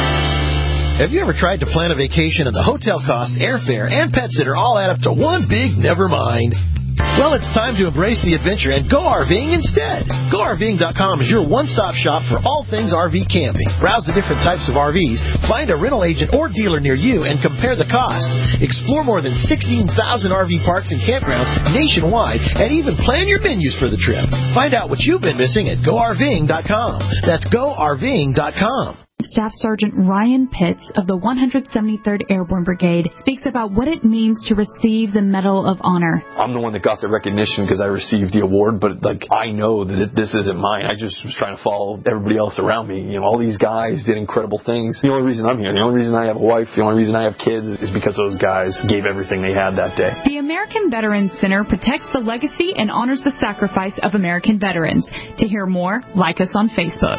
Have you ever tried to plan a vacation and the hotel costs, airfare, and pet sitter all add up to one big never mind? Well, it's time to embrace the adventure and go RVing instead. Go R V ing dot com is your one-stop shop for all things R V camping. Browse the different types of R Vs, find a rental agent or dealer near you, and compare the costs. Explore more than sixteen thousand R V parks and campgrounds nationwide, and even plan your menus for the trip. Find out what you've been missing at Go R V ing dot com. That's Go R V ing dot com.
Staff Sergeant Ryan Pitts of the one hundred seventy-third Airborne Brigade speaks about what it means to receive the Medal of Honor.
I'm the one that got the recognition because I received the award, but like I know that it, this isn't mine. I just was trying to follow everybody else around me. You know, all these guys did incredible things. The only reason I'm here, the only reason I have a wife, the only reason I have kids is because those guys gave everything they had that day.
The American Veterans Center protects the legacy and honors the sacrifice of American veterans. To hear more, like us on Facebook.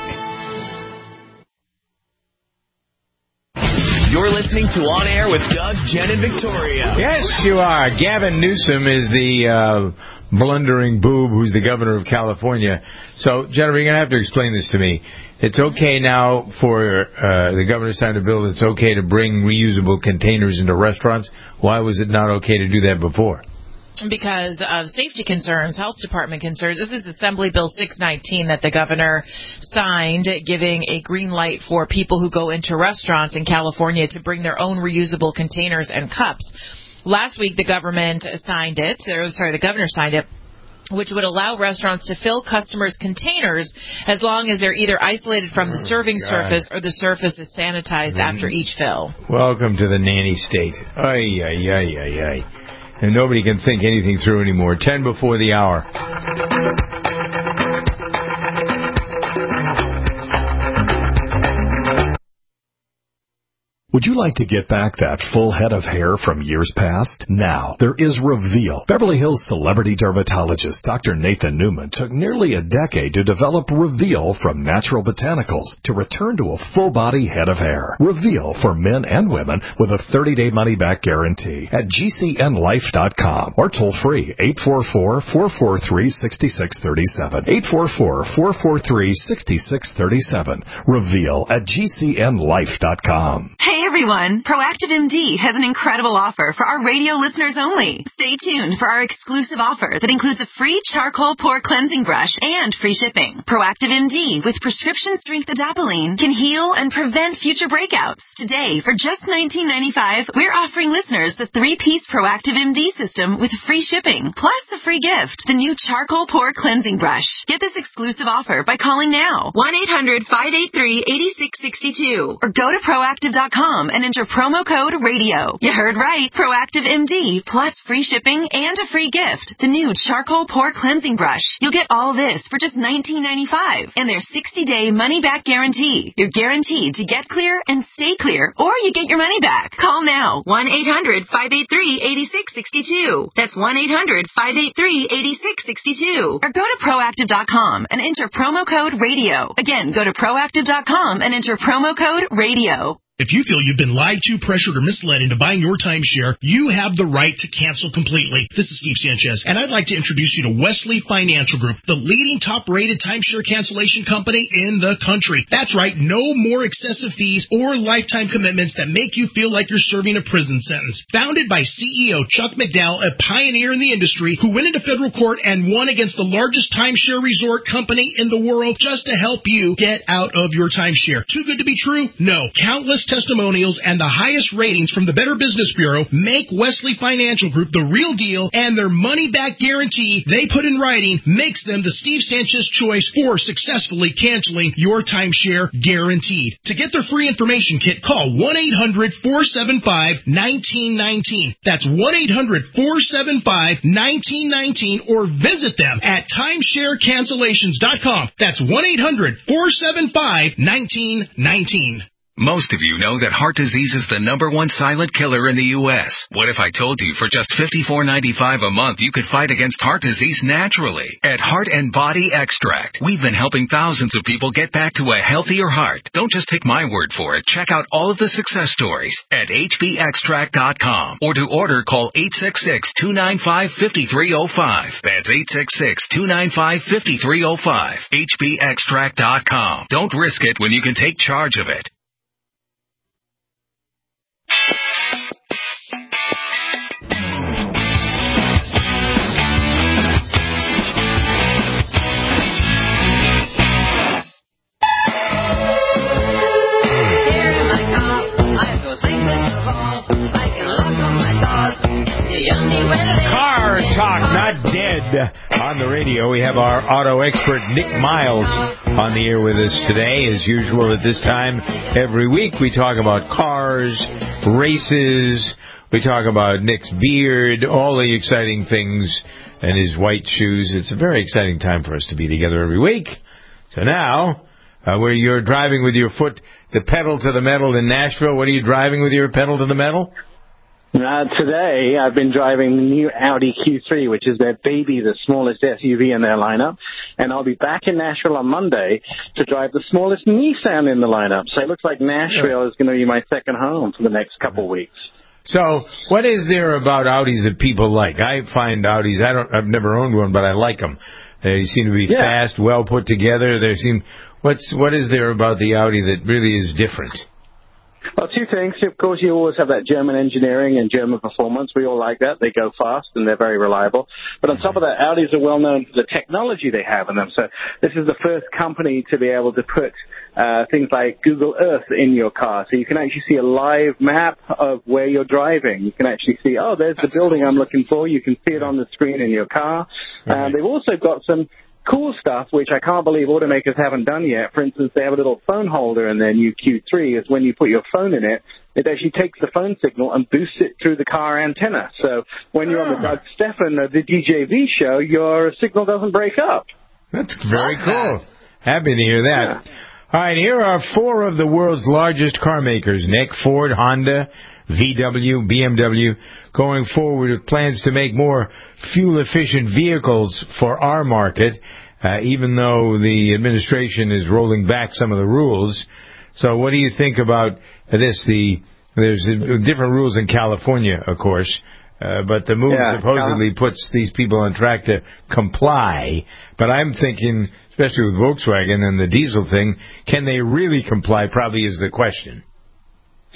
You're listening to On Air with Doug, Jen, and Victoria.
Yes, you are. Gavin Newsom is the uh, blundering boob who's the governor of California. So, Jennifer, you're going to have to explain this to me. It's okay now for uh, the governor signed a bill that's okay to bring reusable containers into restaurants. Why was it not okay to do that before?
Because of safety concerns, health department concerns. This is Assembly Bill six nineteen that the governor signed, giving a green light for people who go into restaurants in California to bring their own reusable containers and cups. Last week, the government signed it, or sorry, the governor signed it, which would allow restaurants to fill customers' containers as long as they're either isolated from the serving oh, surface or the surface is sanitized mm-hmm. after each fill.
Welcome to the nanny state. Ay, ay, ay, ay, ay. And nobody can think anything through anymore. Ten before the hour.
Would you like to get back that full head of hair from years past? Now, there is Reveal. Beverly Hills celebrity dermatologist Doctor Nathan Newman took nearly a decade to develop Reveal from natural botanicals to return to a full-body head of hair. Reveal for men and women with a thirty-day money-back guarantee at G C N life dot com or toll-free eight four four, four four three, six six three seven. eight four four, four four three, six six three seven. Reveal at G C N life dot com.
Hey,
everyone. Proactive M D has an incredible offer for our radio listeners only. Stay tuned for our exclusive offer that includes a free charcoal pore cleansing brush and free shipping. Proactive M D with prescription strength adapalene can heal and prevent future breakouts. Today, for just nineteen ninety-five dollars, we're offering listeners the three-piece Proactive M D system with free shipping, plus a free gift, the new charcoal pore cleansing brush. Get this exclusive offer by calling now, one eight hundred, five eight three, eight six six two, or go to proactive dot com and enter promo code radio. You heard right, Proactive M D, plus free shipping and a free gift, the new charcoal pore cleansing brush. You'll get all this for just nineteen ninety-five dollars and their sixty-day money-back guarantee. You're guaranteed to get clear and stay clear, or you get your money back. Call now, one eight hundred, five eight three, eight six six two. That's one eight hundred, five eight three, eight six six two. Or go to proactive dot com and enter promo code radio. Again, go to proactive dot com and enter promo code radio.
If you feel you've been lied to, pressured, or misled into buying your timeshare, you have the right to cancel completely. This is Steve Sanchez, and I'd like to introduce you to Wesley Financial Group, the leading top-rated timeshare cancellation company in the country. That's right, no more excessive fees or lifetime commitments that make you feel like you're serving a prison sentence. Founded by C E O Chuck McDowell, a pioneer in the industry who went into federal court and won against the largest timeshare resort company in the world just to help you get out of your timeshare. Too good to be true? No. Countless testimonials and the highest ratings from the Better Business Bureau make Wesley Financial Group the real deal, and their money-back guarantee they put in writing makes them the Steve Sanchez choice for successfully canceling your timeshare guaranteed. To get their free information kit, call one eight hundred, four seven five, one nine one nine. That's one eight hundred, four seven five, one nine one nine, or visit them at timeshare cancellations dot com. That's one eight hundred, four seven five, one nine one nine.
Most of you know that heart disease is the number one silent killer in the U S What if I told you for just fifty-four ninety-five a month you could fight against heart disease naturally? At Heart and Body Extract, we've been helping thousands of people get back to a healthier heart. Don't just take my word for it. Check out all of the success stories at h b extract dot com, or to order, call eight six six, two nine five, five three zero five. That's eight six six, two nine five, five three zero five. h b extract dot com. Don't risk it when you can take charge of it.
Car talk, not dead. On the radio, we have our auto expert Nick Miles on the air with us today. As usual at this time every week, we talk about cars, races, we talk about Nick's beard, all the exciting things, and his white shoes. It's a very exciting time for us to be together every week. So now, uh, where you're driving with your foot, the pedal to the metal in Nashville, what are you driving with your pedal to the metal?
Uh, today, I've been driving the new Audi Q three, which is their baby, the smallest S U V in their lineup. And I'll be back in Nashville on Monday to drive the smallest Nissan in the lineup. So it looks like Nashville is going to be my second home for the next couple of weeks.
So what is there about Audis that people like? I find Audis, I don't, I've never owned one, but I like them. They seem to be yeah. fast, well put together. They seem, what's, what is there about the Audi that really is different?
Well, two things. Of course, you always have that German engineering and German performance. We all like that. They go fast and they're very reliable. But on top of that, Audis are well known for the technology they have in them. So this is the first company to be able to put uh, things like Google Earth in your car. So you can actually see a live map of where you're driving. You can actually see, oh, there's the building I'm looking for. You can see it on the screen in your car. And uh, they've also got some cool stuff, which I can't believe automakers haven't done yet. For instance, they have a little phone holder in their new Q three. Is when you put your phone in it, it actually takes the phone signal and boosts it through the car antenna. So when you're on the Doug Stephan, uh, the D J V show, your signal doesn't break up.
That's very cool. Happy to hear that. Yeah. All right, here are four of the world's largest car makers, Nick: Ford, Honda, V W, B M W, going forward with plans to make more fuel-efficient vehicles for our market, uh, even though the administration is rolling back some of the rules. So what do you think about this? The There's different rules in California, of course, uh, but the move yeah, supposedly Cal- puts these people on track to comply. But I'm thinking, especially with Volkswagen and the diesel thing, can they really comply, probably is the question.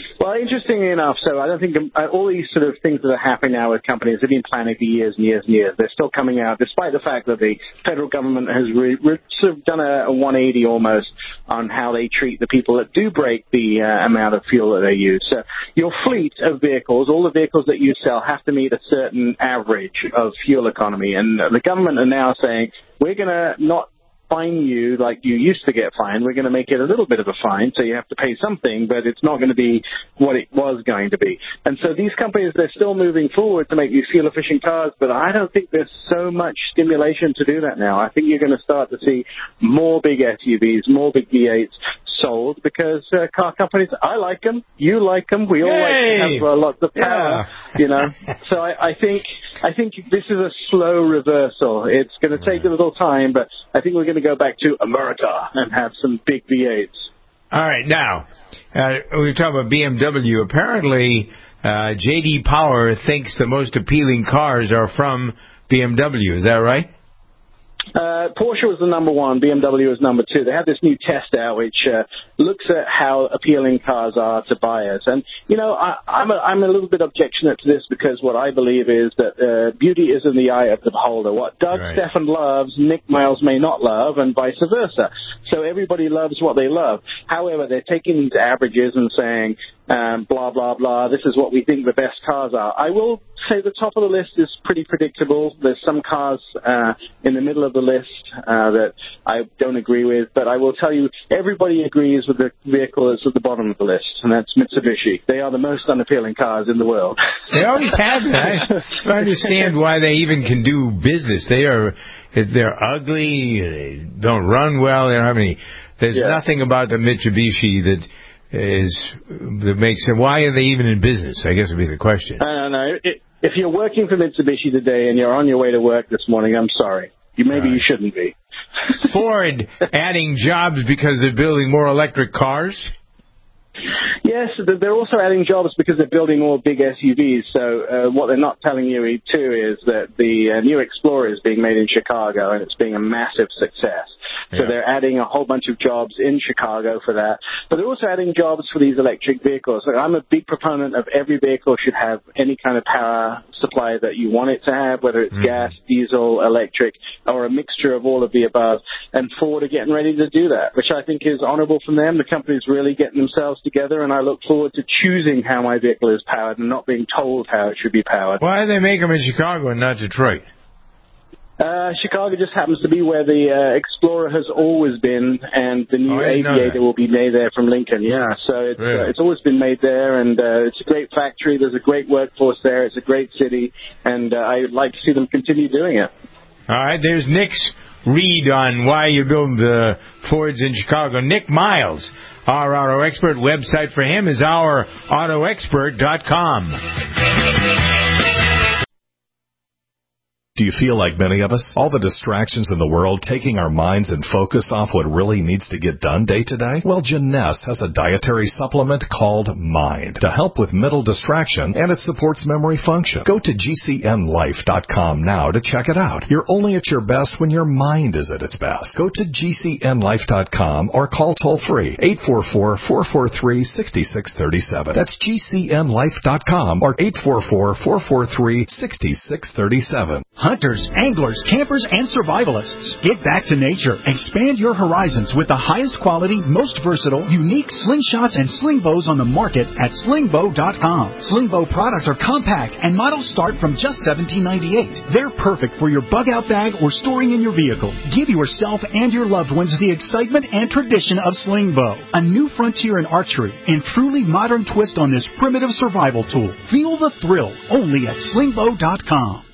Well, interestingly enough, so I don't think uh, all these sort of things that are happening now with companies have been planning for years and years and years. They're still coming out, despite the fact that the federal government has re- re- sort of done a, a one eighty almost on how they treat the people that do break the uh, amount of fuel that they use. So your fleet of vehicles, all the vehicles that you sell, have to meet a certain average of fuel economy. And the government are now saying, we're going to not fine you like you used to get fined. We're going to make it a little bit of a fine, so you have to pay something, but it's not going to be what it was going to be. And so these companies, they're still moving forward to make these fuel-efficient cars, but I don't think there's so much stimulation to do that now. I think you're going to start to see more big S U Vs, more big V eights sold because uh, car companies, I like them, you like them, we all
Yay!
like to have uh, lots of power,
yeah.
you know. So I, I think I think this is a slow reversal. It's going to take a little time, but I think we're going to go back to America and have some big V eights.
All right, now, uh, we were talking about B M W. Apparently, uh, J D. Power thinks the most appealing cars are from B M W. Is that right?
Uh, Porsche was the number one, B M W was number two. They have this new test out which uh, looks at how appealing cars are to buyers. And, you know, I, I'm, a, I'm a little bit objectionate to this because what I believe is that uh, beauty is in the eye of the beholder. What Doug
right.
Stephan loves, Nick Miles may not love, and vice versa. So everybody loves what they love. However, they're taking these averages and saying, um, blah, blah, blah, this is what we think the best cars are. I will say the top of the list is pretty predictable. There's some cars uh, in the middle of the list uh, that I don't agree with, but I will tell you, everybody agrees with the vehicle that's at the bottom of the list, and that's Mitsubishi. They are the most unappealing cars in the world.
They always have been. I don't understand why they even can do business. They are, they're ugly, they don't run well, they don't have any, there's
yeah.
nothing about the Mitsubishi that is, that makes them, why are they even in business, I guess would be the question.
I don't know. It, if you're working for Mitsubishi today and you're on your way to work this morning, I'm sorry. You, maybe right. you shouldn't be.
Ford adding jobs because they're building more electric cars?
Yes, they're also adding jobs because they're building more big S U Vs. So uh, what they're not telling you, too, is that the uh, new Explorer is being made in Chicago, and it's being a massive success. So yeah. they're adding a whole bunch of jobs in Chicago for that. But they're also adding jobs for these electric vehicles. So I'm a big proponent of every vehicle should have any kind of power supply that you want it to have, whether it's mm. gas, diesel, electric, or a mixture of all of the above. And Ford are getting ready to do that, which I think is honorable from them. The company's really getting themselves together, and I look forward to choosing how my vehicle is powered and not being told how it should be powered.
Why do they make them in Chicago and not Detroit?
Uh, Chicago just happens to be where the uh, Explorer has always been, and the new
oh,
Aviator will be made there from Lincoln. Yeah, so it's,
really?
uh, it's always been made there, and uh, it's a great factory. There's a great workforce there. It's a great city, and uh, I'd like to see them continue doing it.
All right, there's Nick's read on why you build the Fords in Chicago. Nick Miles, our auto expert. Website for him is our auto expert dot com.
Do you feel like many of us? All the distractions in the world taking our minds and focus off what really needs to get done day to day? Well, Jeunesse has a dietary supplement called Mind to help with mental distraction, and it supports memory function. Go to G C N life dot com now to check it out. You're only at your best when your mind is at its best. Go to G C N life dot com or call toll-free eight four four, four four three, six six three seven. That's G C N life dot com or eight four four, four four three, six six three seven.
Hunters, anglers, campers, and survivalists. Get back to nature. Expand your horizons with the highest quality, most versatile, unique slingshots and sling bows on the market at sling bow dot com. Sling bow products are compact and models start from just seventeen ninety-eight. They're perfect for your bug-out bag or storing in your vehicle. Give yourself and your loved ones the excitement and tradition of sling bow. A new frontier in archery and truly modern twist on this primitive survival tool. Feel the thrill only at sling bow dot com.